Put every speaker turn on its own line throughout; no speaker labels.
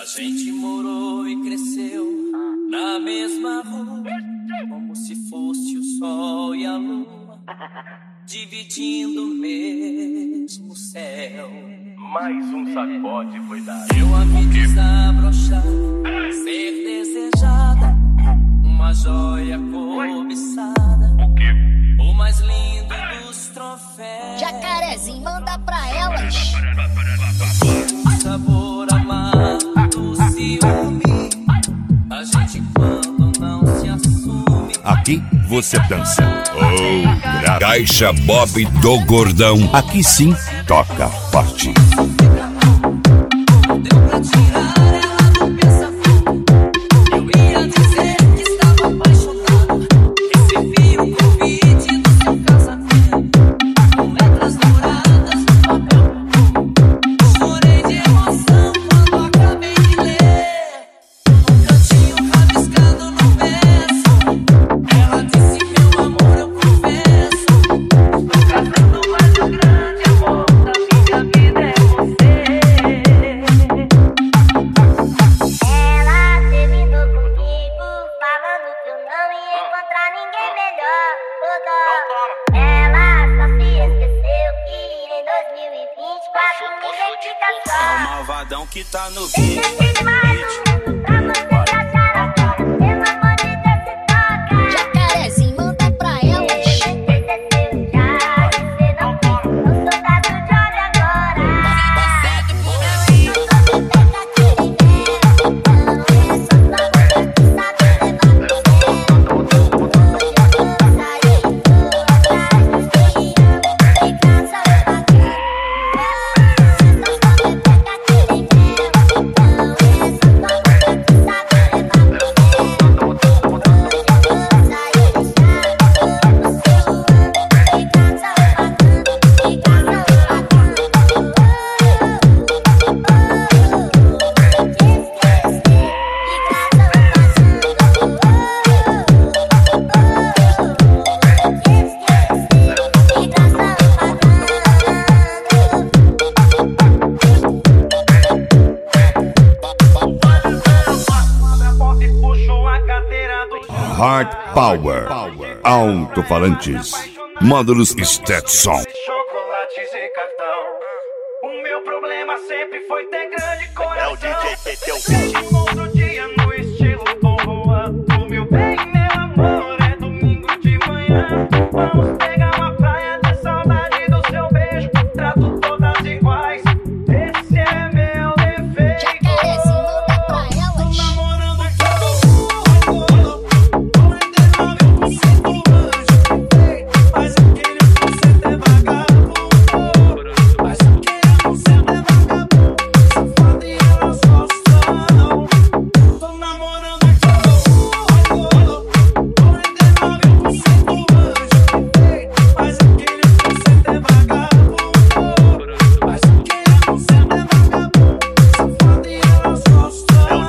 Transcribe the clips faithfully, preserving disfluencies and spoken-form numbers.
A gente morou e cresceu na mesma rua, como se fosse o sol e a lua, dividindo o mesmo céu.
Mais um sacode foi dado.
Eu a me desabrochar, ser desejada, uma joia cobiçada,
O quê?
o mais lindo dos troféus.
Jacarezinho, manda pra elas.
O sabor amargo do ciúme, a gente quando não se assume.
Aqui você dança. Oh, gra... Caixa Bob do Gordão. Aqui sim, toca forte.
Deu pra tirar ela do pensamento. Eu ia dizer que estava apaixonado. Recebi o convite do seu casamento, com letras douradas no papel. Chorei de emoção quando acabei de ler. Um cantinho rabiscado no verso, ela disse: meu amor, eu confesso, estou casando, mas o grande amor da minha vida é você.
Ela terminou comigo, falando que eu não ia encontrar ninguém melhor. Ô dó. Ela só se esqueceu que em dois mil e vinte e quatro ninguém fica
É o
só.
malvadão que tá no
Deixa
beat.
de mais um pra você achar a cara. Pelo amor de Deus, se toca.
Jacarezinho, manda pra elas.
Você esqueceu já, você não quer. Não sou dado de olho agora.
Heart Power. Alto-falantes. Módulos Stetson.
Chocolates e cartão. O meu problema sempre foi ter grande coração. É o D J Teteu. Um outro dia no estilo Dom Juan. O meu bem, meu amor, é domingo de manhã. Vamos pegar uma praia de saudade do seu beijo. Trato todas iguais. Esse é meu defeito.
Jacarezinho, manda pra elas.
Namorando todo mundo. Vou render meu conceito anjo. Mas aquele conceito é vagabundo. Mas aquele conceito é vagabundo. Safado e elas gostam. Tô namorando todo mundo. Vou render meu conceito anjo. Mas aquele conceito é vagabundo. Mas aquele conceito é vagabundo. Safado e elas gostam.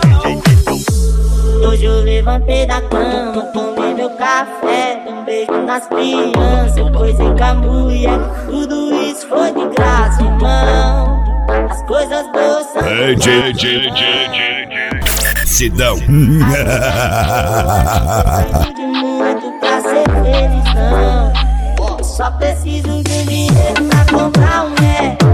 Hoje eu levantei da cama, tomei meu café, um beijo nas crianças, depois em cambuia. Tudo isso foi de graça, irmão. As coisas boas são
Hey, J, J, J, J, J. Sidão.
de muito pra ser feliz, não. Só preciso de dinheiro pra comprar um é.